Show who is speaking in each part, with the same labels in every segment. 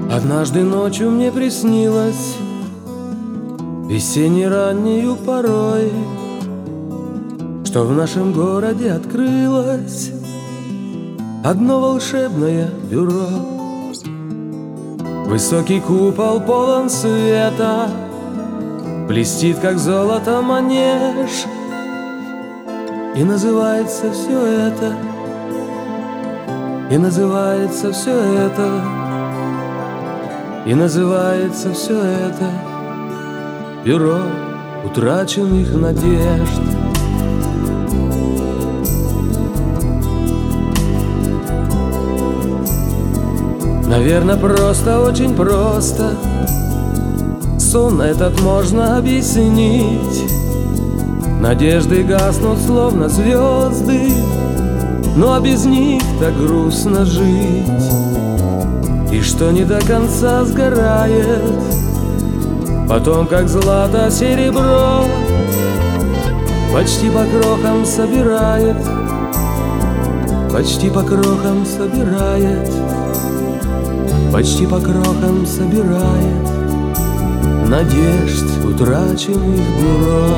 Speaker 1: Однажды ночью мне приснилось, весенней раннею порой, что в нашем городе открылось одно волшебное бюро. Высокий купол полон света, блестит, как золото, манеж. И называется все это, и называется все это, и называется все это бюро утраченных надежд. Наверное, просто, очень просто сон этот можно объяснить. Надежды гаснут, словно звезды, ну а без них так грустно жить. И что не до конца сгорает, потом, как злато серебро, почти по крохам собирает, почти по крохам собирает, почти по крохам собирает надежд утраченных бюро.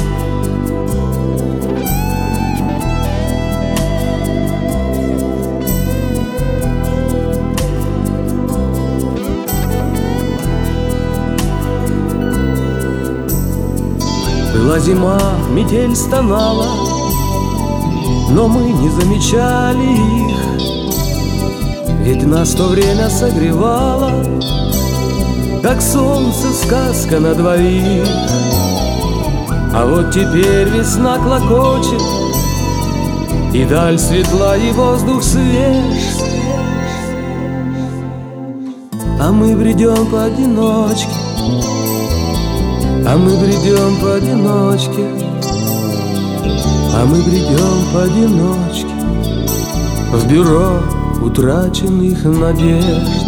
Speaker 1: Была зима, метель стонала, но мы не замечали их, ведь нас в то время согревало, как солнце, сказка на двоих. А вот теперь весна клокочет, и даль светла, и воздух свеж, а мы бредем поодиночке, а мы бредем поодиночке, а мы бредем поодиночке в бюро утраченных надежд.